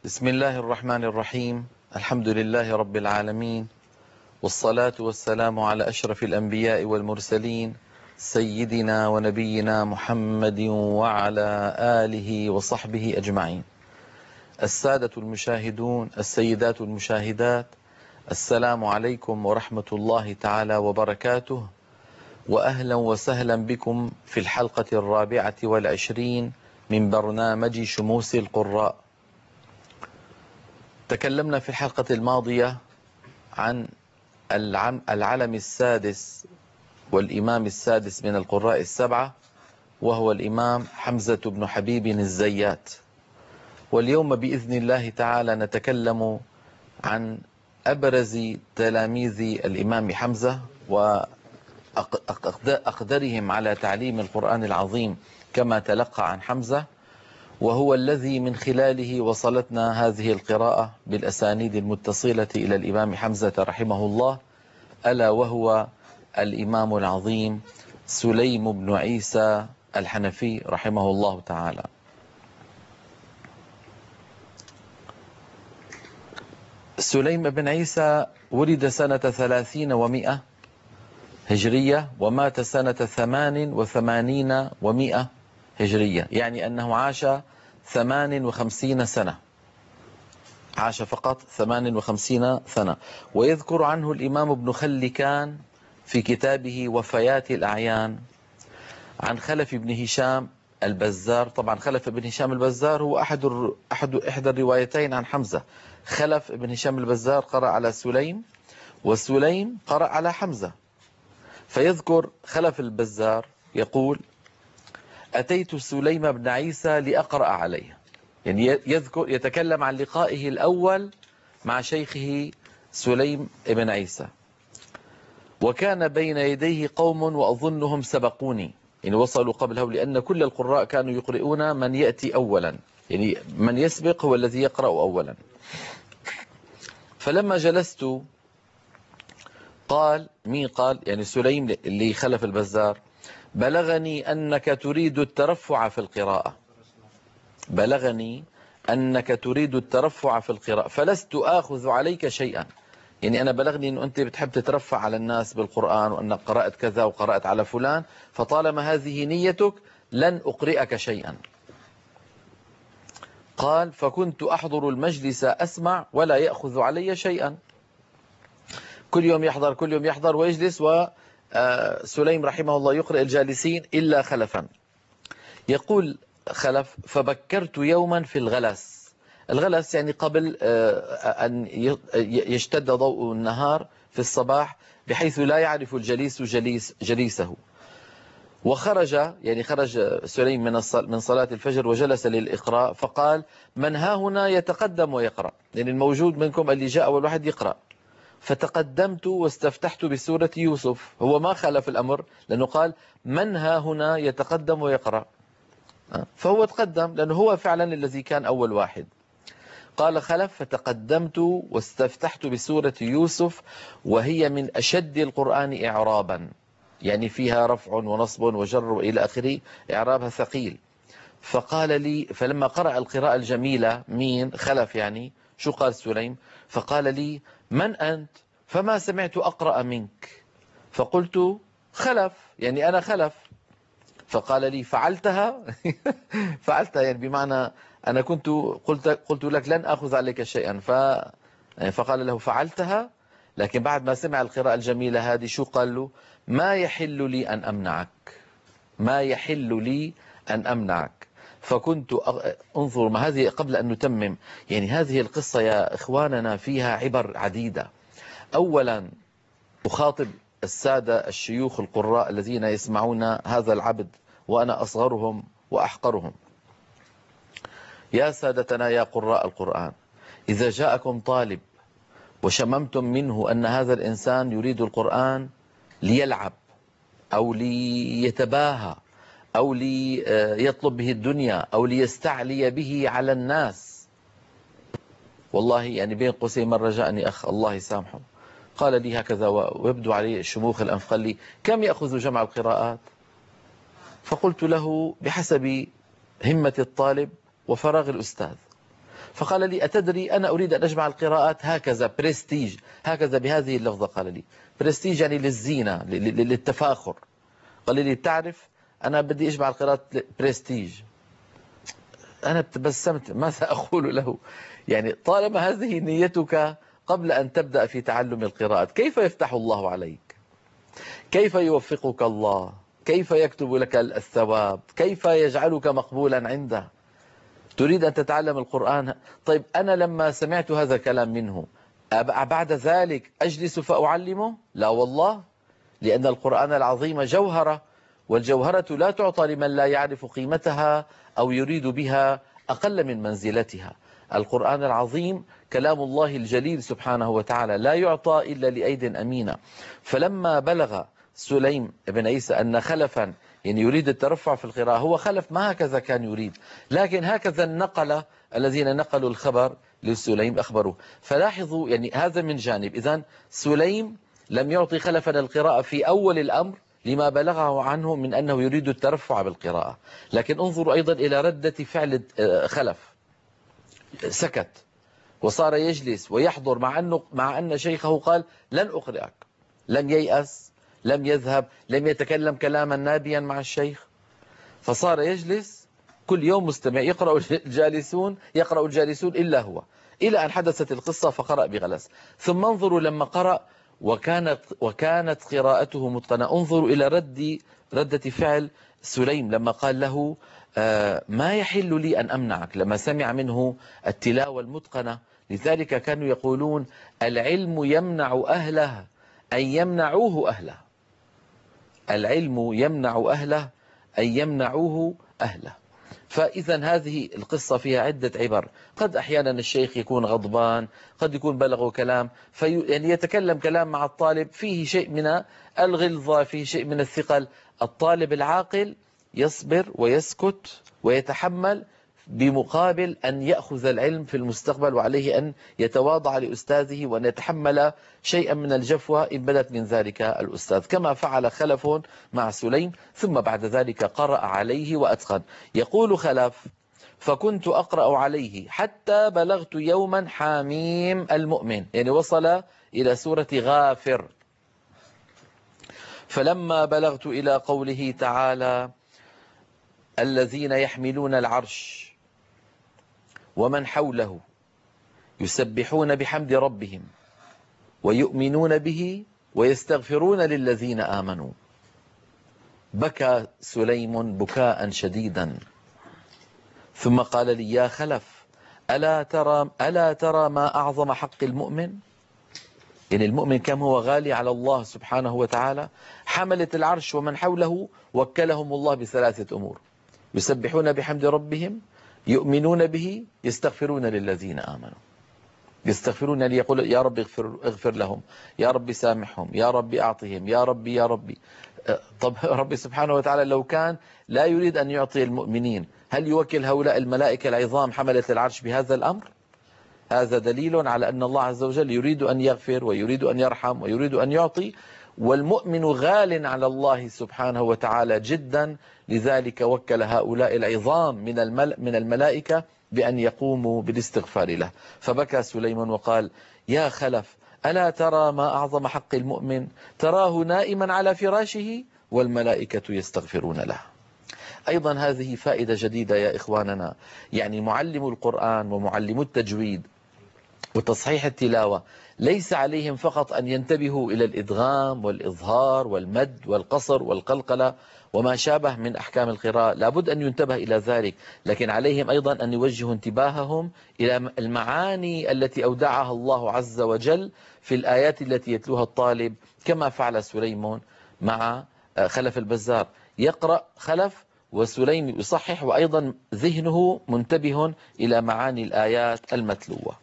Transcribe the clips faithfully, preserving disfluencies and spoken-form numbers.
بسم الله الرحمن الرحيم. الحمد لله رب العالمين، والصلاة والسلام على أشرف الأنبياء والمرسلين سيدنا ونبينا محمد وعلى آله وصحبه أجمعين. السادة المشاهدون، السيدات المشاهدات، السلام عليكم ورحمة الله تعالى وبركاته، وأهلا وسهلا بكم في الحلقة الرابعة والعشرين من برنامج شموس القراء. تكلمنا في الحلقة الماضية عن العلم السادس والإمام السادس من القراء السبعة، وهو الإمام حمزة بن حبيب الزيات. واليوم بإذن الله تعالى نتكلم عن أبرز تلاميذ الإمام حمزة وأقدرهم على تعليم القرآن العظيم كما تلقى عن حمزة، وهو الذي من خلاله وصلتنا هذه القراءة بالأسانيد المتصلة إلى الإمام حمزة رحمه الله، ألا وهو الإمام العظيم سليم بن عيسى الحنفي رحمه الله تعالى. سليم بن عيسى ولد سنة ثلاثين ومئة هجرية ومات سنة ثمان وثمانين ومئة هجرية، يعني أنه عاش ثمان وخمسين سنة، عاش فقط ثمان وخمسين سنة. ويذكر عنه الإمام ابن خلكان في كتابه وفيات الأعيان عن خلف بن هشام البزار. طبعا خلف بن هشام البزار هو أحد أحد إحدى الروايتين عن حمزة. خلف بن هشام البزار قرأ على سليم، وسليم قرأ على حمزة. فيذكر خلف البزار يقول: أتيت سليم بن عيسى لأقرأ عليه، يعني يذكر يتكلم عن لقائه الأول مع شيخه سليم بن عيسى. وكان بين يديه قوم وأظنهم سبقوني، يعني وصلوا قبله، لأن كل القراء كانوا يقرؤون من يأتي أولا، يعني من يسبق هو الذي يقرأ أولا. فلما جلست قال، مين قال؟ يعني سليم اللي خلف البزار: بلغني أنك تريد الترفع في القراءة، بلغني أنك تريد الترفع في القراءة فلست آخذ عليك شيئا. يعني أنا بلغني أنه أنت بتحب تترفع على الناس بالقرآن، وأنك قرأت كذا وقرأت على فلان، فطالما هذه نيتك لن أقرئك شيئا. قال: فكنت أحضر المجلس أسمع ولا يأخذ علي شيئا. كل يوم يحضر كل يوم يحضر ويجلس، وسليم رحمه الله يقرئ الجالسين إلا خلفا. يقول خلف: فبكرت يوما في الغلس. الغلس يعني قبل أن يشتد ضوء النهار في الصباح، بحيث لا يعرف الجليس جليس جليسه. وخرج، يعني خرج سليم من من صلاة الفجر وجلس للإقراء، فقال: من ها هنا يتقدم ويقرأ، يعني الموجود منكم اللي جاء أول واحد يقرأ. فتقدمت واستفتحت بسورة يوسف. هو ما خالف الأمر، لأنه قال: من ها هنا يتقدم ويقرأ، فهو تقدم لأنه هو فعلا الذي كان أول واحد. قال خلف: فتقدمت واستفتحت بسورة يوسف، وهي من أشد القرآن إعرابا، يعني فيها رفع ونصب وجر وإلى آخره، إعرابها ثقيل. فقال لي، فلما قرأ القراءة الجميلة، مين؟ خلف يعني. شو قال سليم؟ فقال لي: من أنت؟ فما سمعت أقرأ منك. فقلت: خلف، يعني أنا خلف. فقال لي: فعلتها؟ فعلتها يعني بمعنى أنا كنت قلت قلت لك لن أخذ عليك شيئا. ف فقال له: فعلتها. لكن بعد ما سمع القراءة الجميلة هذه شو قال له؟ ما يحل لي أن أمنعك، ما يحل لي أن أمنعك. فكنت انظر، ما هذه قبل أن نتمم، يعني هذه القصة يا إخواننا فيها عبر عديدة. أولا أخاطب السادة الشيوخ القراء الذين يسمعون هذا العبد، وأنا أصغرهم وأحقرهم. يا سادتنا يا قراء القرآن، إذا جاءكم طالب وشممتم منه أن هذا الإنسان يريد القرآن ليلعب أو ليتباهى أو ليطلب به الدنيا أو ليستعلي به على الناس، والله يعني بين قوسين مرة جاءني أخ الله يسامحه قال لي هكذا ويبدو عليه شموخ الأنف، قال لي: كم يأخذ جمع القراءات؟ فقلت له: بحسب همة الطالب وفراغ الأستاذ. فقال لي أتدري أنا أريد أن أجمع القراءات هكذا برستيج، هكذا بهذه اللفظة. قال لي برستيج يعني للزينة للتفاخر. قال لي تعرف أنا بدي أجمع القراءات برستيج. أنا تبسمت، ماذا أقول له؟ يعني طالما هذه نيتك قبل أن تبدأ في تعلم القراءات، كيف يفتح الله عليك؟ كيف يوفقك الله؟ كيف يكتب لك الثواب؟ كيف يجعلك مقبولا عنده؟ تريد أن تتعلم القرآن. طيب أنا لما سمعت هذا الكلام منه بعد ذلك أجلس فأعلمه؟ لا والله، لأن القرآن العظيم جوهرة، والجوهرة لا تعطى لمن لا يعرف قيمتها أو يريد بها أقل من منزلتها. القرآن العظيم كلام الله الجليل سبحانه وتعالى، لا يعطى إلا لأيد أمينة. فلما بلغ سليم بن عيسى أن خلفا يعني يريد الترفع في القراءة، هو خلف ما هكذا كان يريد، لكن هكذا النقل الذين نقلوا الخبر لسليم أخبروه. فلاحظوا يعني هذا من جانب. إذن سليم لم يعطي خلفا القراءة في أول الأمر لما بلغه عنه من أنه يريد الترفع بالقراءة، لكن انظروا أيضا إلى ردة فعل خلف. سكت وصار يجلس ويحضر، مع أنه مع أن شيخه قال لن أقرئك. لم ييأس، لم يذهب، لم يتكلم كلاما نابيا مع الشيخ، فصار يجلس كل يوم مستمع. يقرأ الجالسون يقرأ الجالسون إلا هو، إلى أن حدثت القصة فقرأ بغلس. ثم انظروا لما قرأ وكانت وكانت قراءته متقنة. انظروا إلى رد ردة فعل سليم لما قال له آه ما يحل لي أن أمنعك، لما سمع منه التلاوة المتقنة. لذلك كانوا يقولون العلم يمنع أهله أن يمنعوه أهله. العلم يمنع أهله أن يمنعوه أهله. فإذا هذه القصة فيها عدة عبر. قد أحيانا الشيخ يكون غضبان، قد يكون بلغه كلام في يعني يتكلم كلام مع الطالب فيه شيء من الغلظة، فيه شيء من الثقل. الطالب العاقل يصبر ويسكت ويتحمل بمقابل أن يأخذ العلم في المستقبل، وعليه أن يتواضع لأستاذه وأن يتحمل شيئا من الجفوة إن بدت من ذلك الأستاذ، كما فعل خلف مع سليم. ثم بعد ذلك قرأ عليه وأتقن. يقول خلف فكنت أقرأ عليه حتى بلغت يوما حاميم المؤمن، يعني وصل إلى سورة غافر. فلما بلغت إلى قوله تعالى الذين يحملون العرش ومن حوله يسبحون بحمد ربهم ويؤمنون به ويستغفرون للذين آمنوا، بكى سليم بكاء شديدا، ثم قال لي يا خلف ألا ترى, ألا ترى ما أعظم حق المؤمن؟ يعني المؤمن كم هو غالي على الله سبحانه وتعالى. حملة العرش ومن حوله وكلهم الله بثلاثة أمور: يسبحون بحمد ربهم، يؤمنون به، يستغفرون للذين آمنوا. يستغفرون ليقول يا رب اغفر, اغفر لهم، يا رب سامحهم، يا رب أعطهم، يا ربي يا ربي. طب ربي سبحانه وتعالى لو كان لا يريد أن يعطي المؤمنين، هل يوكل هؤلاء الملائكة العظام حملة العرش بهذا الأمر؟ هذا دليل على أن الله عز وجل يريد أن يغفر ويريد أن يرحم ويريد أن يعطي، والمؤمن غال على الله سبحانه وتعالى جدا. لذلك وكل هؤلاء العظام من المل من الملائكة بأن يقوموا بالاستغفار له. فبكى سليمان وقال يا خلف ألا ترى ما أعظم حق المؤمن؟ تراه نائما على فراشه والملائكة يستغفرون له. أيضا هذه فائدة جديدة يا إخواننا، يعني معلم القرآن ومعلم التجويد وتصحيح التلاوة ليس عليهم فقط أن ينتبهوا إلى الإدغام والإظهار والمد والقصر والقلقلة وما شابه من أحكام القراءة، لابد أن ينتبه إلى ذلك، لكن عليهم أيضا أن يوجهوا انتباههم إلى المعاني التي أودعها الله عز وجل في الآيات التي يتلوها الطالب، كما فعل سليمان مع خلف البزار. يقرأ خلف وسليم يصحح، وأيضا ذهنه منتبه إلى معاني الآيات المتلوة.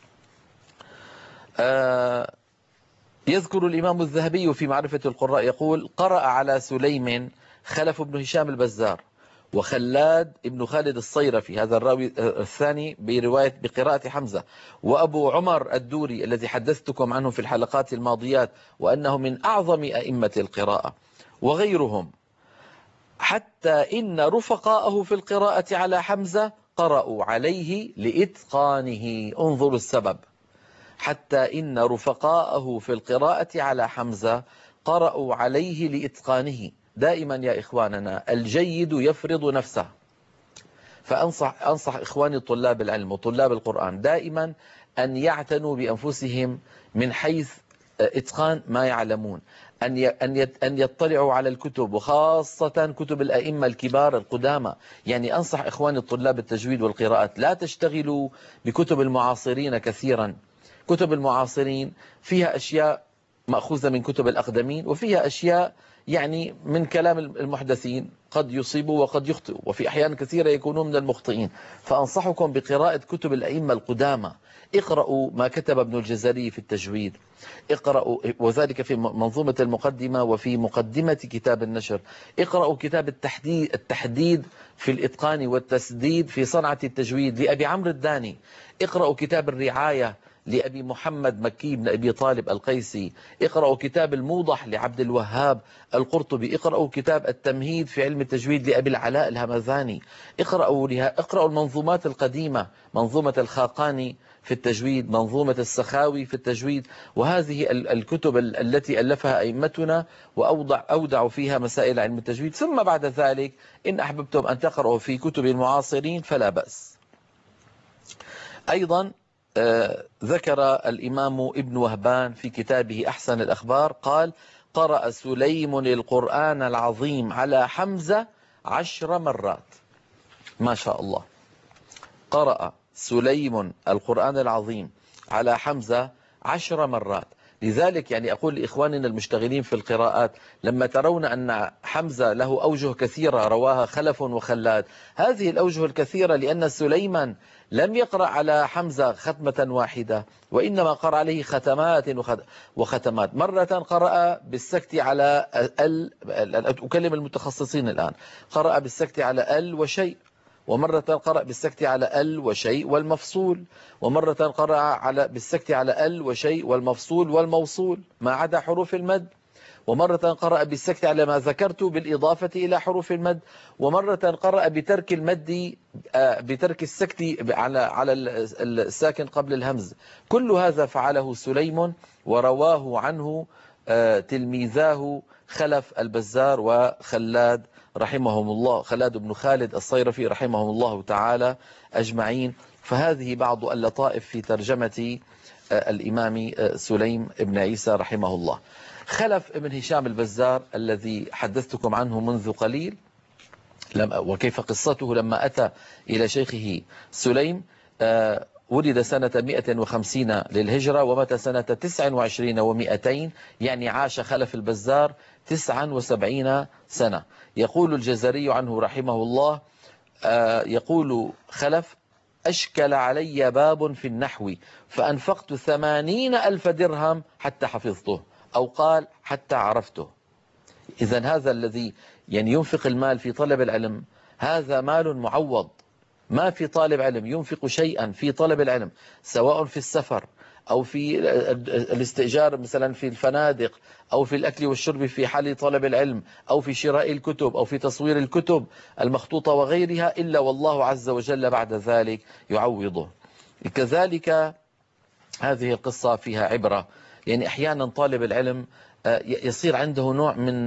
آه يذكر الإمام الذهبي في معرفة القراء يقول قرأ على سليم خلف بن هشام البزار وخلاد ابن خالد الصيرفي، هذا الراوي الثاني برواية بقراءة حمزة، وأبو عمر الدوري الذي حدثتكم عنه في الحلقات الماضيات وأنه من أعظم أئمة القراءة، وغيرهم، حتى إن رفقاءه في القراءة على حمزة قرأوا عليه لإتقانه. انظروا السبب. حتى إن رفقاءه في القراءة على حمزة قرأوا عليه لإتقانه. دائما يا إخواننا الجيد يفرض نفسه. فأنصح أنصح إخواني طلاب العلم وطلاب القرآن دائما أن يعتنوا بأنفسهم من حيث إتقان ما يعلمون، أن أن يطلعوا على الكتب، وخاصة كتب الأئمة الكبار القدامى. يعني أنصح إخواني الطلاب التجويد والقراءات لا تشتغلوا بكتب المعاصرين كثيرا. كتب المعاصرين فيها أشياء مأخوذة من كتب الأقدمين، وفيها أشياء يعني من كلام المحدثين، قد يصيبوا وقد يخطئوا، وفي أحيان كثيرة يكونون من المخطئين. فأنصحكم بقراءة كتب الأئمة القدامى. اقرأوا ما كتب ابن الجزري في التجويد، اقرأوا وذلك في منظومة المقدمة وفي مقدمة كتاب النشر. اقرأوا كتاب التحديد, التحديد في الإتقان والتسديد في صنعة التجويد لأبي عمرو الداني. اقرأوا كتاب الرعاية لأبي محمد مكي بن أبي طالب القيسي. اقرأوا كتاب الموضح لعبد الوهاب القرطبي. اقرأوا كتاب التمهيد في علم التجويد لأبي العلاء الهمذاني. اقرأوا لها اقرأوا المنظومات القديمة، منظومة الخاقاني في التجويد، منظومة السخاوي في التجويد، وهذه الكتب التي ألفها أئمتنا وأوضع أودعوا فيها مسائل علم التجويد. ثم بعد ذلك إن أحببتم أن تقرأوا في كتب المعاصرين فلا بأس. أيضا ذكر الإمام ابن وهبان في كتابه أحسن الأخبار قال: قرأ سليم القرآن العظيم على حمزة عشر مرات. ما شاء الله. قرأ سليم القرآن العظيم على حمزة عشر مرات. لذلك يعني أقول لإخواننا المشتغلين في القراءات، لما ترون أن حمزة له أوجه كثيرة رواها خلف وخلاد، هذه الأوجه الكثيرة لأن سليمان لم يقرأ على حمزة ختمة واحدة، وإنما قرأ عليه ختمات وختمات. مرة قرأ بالسكت على ال، أكلم المتخصصين الآن، قرأ بالسكت على ال وشيء، ومرة قرأ بالسكت على ال وشيء والمفصول، ومرة قرأ على بالسكت على ال وشيء والمفصول والموصول ما عدا حروف المد، ومرة قرأ بالسكت على ما ذكرت بالإضافة إلى حروف المد، ومرة قرأ بترك المد بترك السكت على على الساكن قبل الهمز. كل هذا فعله سليم ورواه عنه تلميذاه خلف البزار وخلاد رحمهم الله، خلاد بن خالد الصيرفي رحمهم الله تعالى أجمعين. فهذه بعض اللطائف في ترجمة الإمام سليم بن عيسى رحمه الله. خلف ابن هشام البزار الذي حدثتكم عنه منذ قليل، وكيف قصته لما أتى إلى شيخه سليم، ولد سنة مئة وخمسين للهجرة ومات سنة تسع وعشرين ومئتين، يعني عاش خلف البزار تسعا وسبعين سنة. يقول الجزري عنه رحمه الله، يقول خلف: أشكل علي باب في النحو فأنفقت ثمانين ألف درهم حتى حفظته، أو قال حتى عرفته. إذن هذا الذي يعني ينفق المال في طلب العلم هذا مال معوض. ما في طالب علم ينفق شيئا في طلب العلم، سواء في السفر أو في الاستئجار مثلا في الفنادق أو في الأكل والشرب في حال طلب العلم أو في شراء الكتب أو في تصوير الكتب المخطوطة وغيرها، إلا والله عز وجل بعد ذلك يعوضه. كذلك هذه القصة فيها عبرة. يعني أحيانا طالب العلم يصير عنده نوع من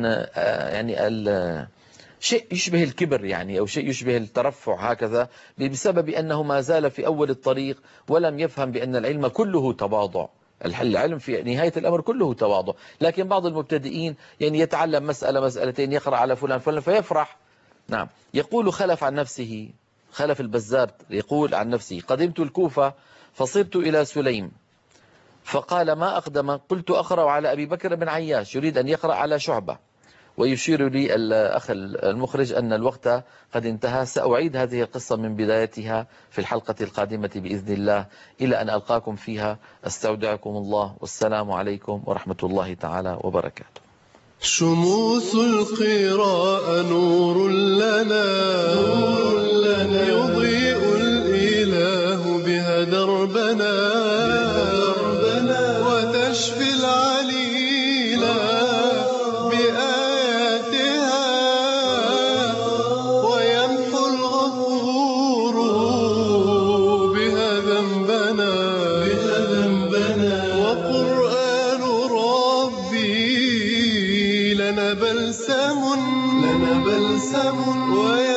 يعني شيء يشبه الكبر يعني، أو شيء يشبه الترفع هكذا، بسبب أنه ما زال في أول الطريق ولم يفهم بأن العلم كله تواضع. العلم في نهاية الأمر كله تواضع. لكن بعض المبتدئين يعني يتعلم مسألة مسألتين، يقرأ على فلان فلان فيفرح. نعم. يقول خلف عن نفسه، خلف البزار يقول عن نفسه: قدمت الكوفة فصرت إلى سليم فقال: ما أقدم؟ قلت: أقرأ على أبي بكر بن عياش، يريد أن يقرأ على شعبة. ويشير لي الأخ المخرج أن الوقت قد انتهى. سأعيد هذه القصة من بدايتها في الحلقة القادمة بإذن الله، إلى أن ألقاكم فيها أستودعكم الله، والسلام عليكم ورحمة الله تعالى وبركاته. شموس القراء نور لنا, نور لنا يضيء الإله بها دربنا, وتشفي العليلا بآياتها، ويمحو الغفور بلسم لنا بلسم ويا